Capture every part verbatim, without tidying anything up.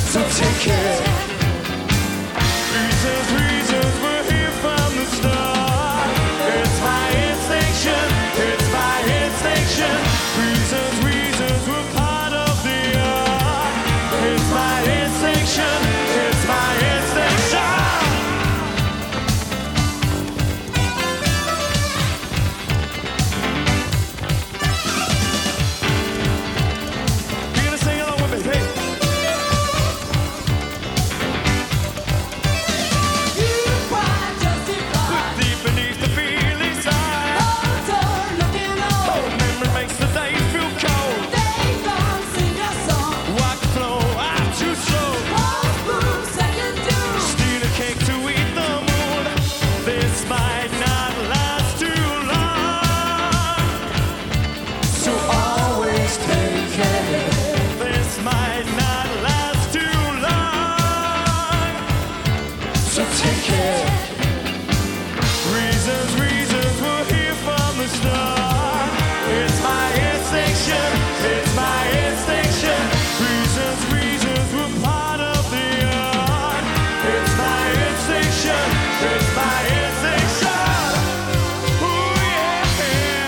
so take care. Reasons, reasons, we're here from the start. It's my instinction, it's my instinction. Reasons, reasons, we're part of the art. It's my instinction, it's my instinction. You're gonna sing along with me, hey. Take care. Reasons, reasons, we're here from the start. It's my instinction, it's my instinction. Reasons, reasons, we're part of the art. It's my instinction, it's my instinction. Ooh, yeah.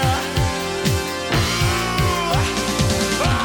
Ooh. Ah,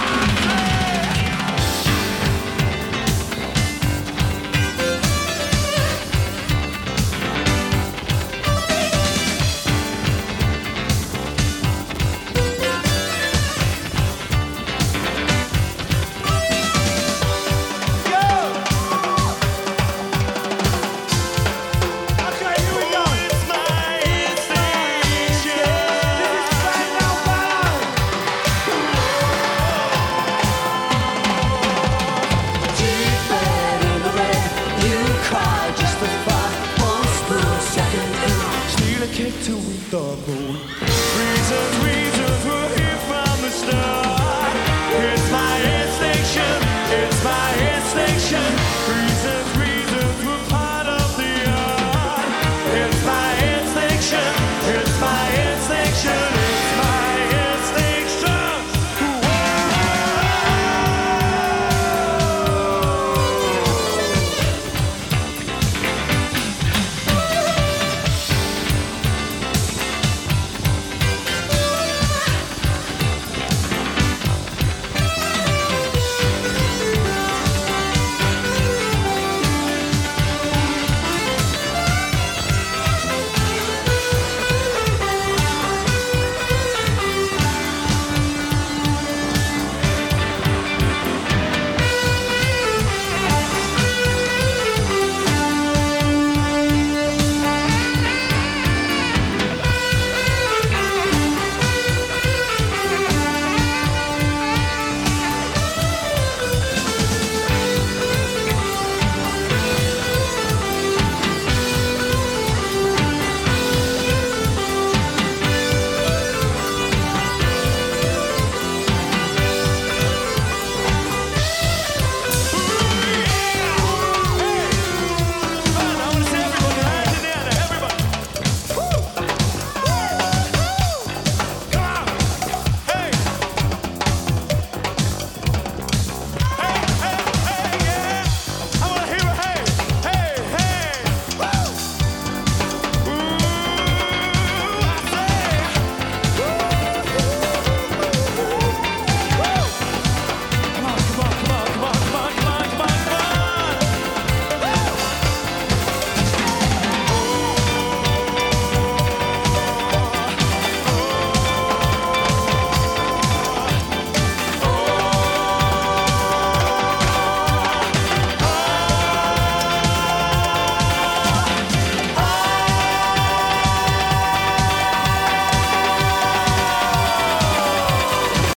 kick to the moon.